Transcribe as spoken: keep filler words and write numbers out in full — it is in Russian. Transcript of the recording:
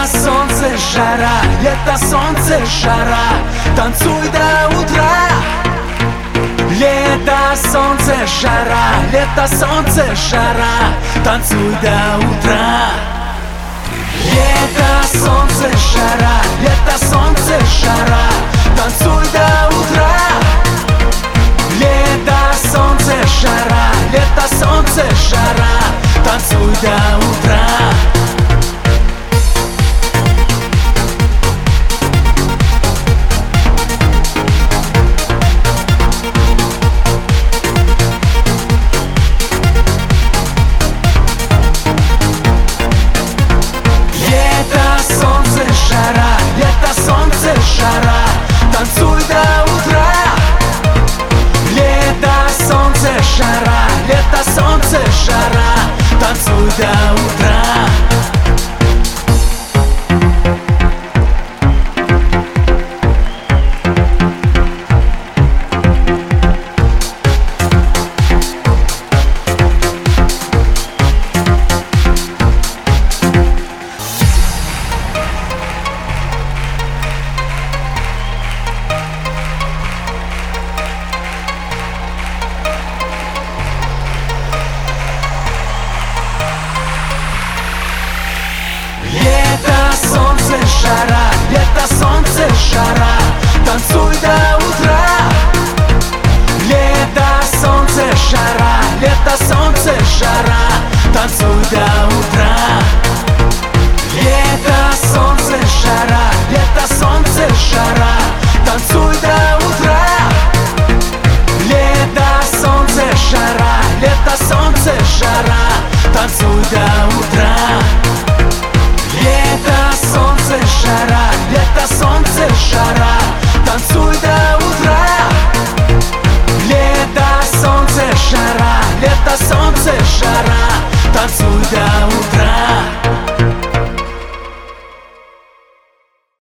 солнце, жара, лето, солнце, жара, танцуй до утра. Лето, солнце, жара, лето, солнце, жара, танцуй до утра. Лето, солнце, жара, лето, солнце, жара, танцуй до утра. Лето, солнце, жара, лето, солнце, жара, танцуй до утра. Жара, танцуй до утра. Лето, солнце, жара, лето, солнце, жара, танцуй до утра. Лето, солнце, жара, лето, солнце, жара, танцуй до утра. Лето, солнце, жара, лето, солнце, жара, танцуй до утра. Лето, солнце, жара, лето, солнце, жара, танцуй до утра. Лето, солнце, жара, лето, солнце, жара, танцуй до утра.